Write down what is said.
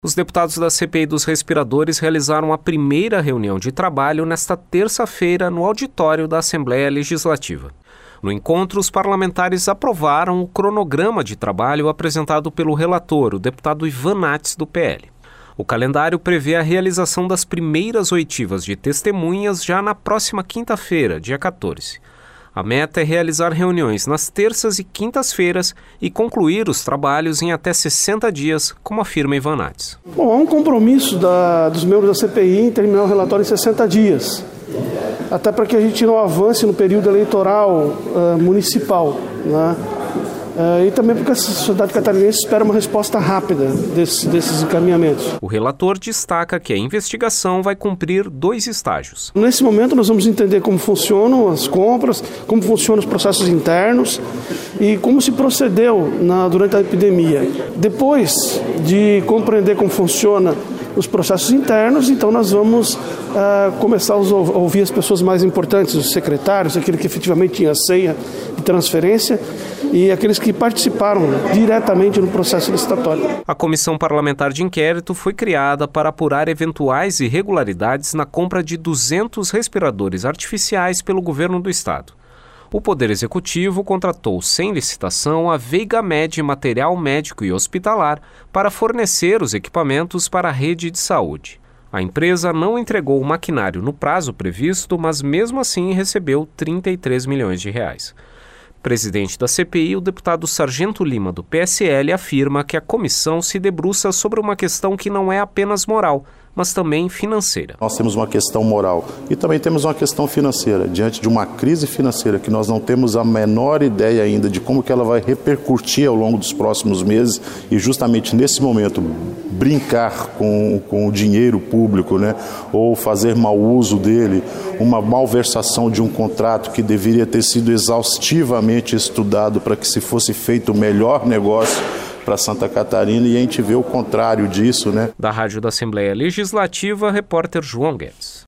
Os deputados da CPI dos respiradores realizaram a primeira reunião de trabalho nesta terça-feira no auditório da Assembleia Legislativa. No encontro, os parlamentares aprovaram o cronograma de trabalho apresentado pelo relator, o deputado Ivan Nats, do PL. O calendário prevê a realização das primeiras oitivas de testemunhas já na próxima quinta-feira, dia 14. A meta é realizar reuniões nas terças e quintas-feiras e concluir os trabalhos em até 60 dias, como afirma Ivan Nats. Bom, há um compromisso dos membros da CPI em terminar o relatório em 60 dias, até para que a gente não avance no período eleitoral municipal, né? E também porque a sociedade catarinense espera uma resposta rápida desses encaminhamentos. O relator destaca que a investigação vai cumprir 2 estágios. Nesse momento nós vamos entender como funcionam as compras, como funcionam os processos internos e como se procedeu durante a epidemia. Depois de compreender como funciona os processos internos, então nós vamos começar a ouvir as pessoas mais importantes, os secretários, aquele que efetivamente tinha senha de transferência e aqueles que participaram diretamente no processo licitatório. A Comissão Parlamentar de Inquérito foi criada para apurar eventuais irregularidades na compra de 200 respiradores artificiais pelo governo do estado. O Poder Executivo contratou sem licitação a Veigamed Material Médico e Hospitalar para fornecer os equipamentos para a rede de saúde. A empresa não entregou o maquinário no prazo previsto, mas mesmo assim recebeu R$ 33 milhões. Presidente da CPI, o deputado Sargento Lima, do PSL, afirma que a comissão se debruça sobre uma questão que não é apenas moral, mas também financeira. Nós temos uma questão moral e também temos uma questão financeira. Diante de uma crise financeira que nós não temos a menor ideia ainda de como que ela vai repercutir ao longo dos próximos meses e justamente nesse momento brincar com o dinheiro público, né, ou fazer mau uso dele, uma malversação de um contrato que deveria ter sido exaustivamente estudado para que se fosse feito o melhor negócio para Santa Catarina, e a gente vê o contrário disso, né? Da Rádio da Assembleia Legislativa, repórter João Guedes.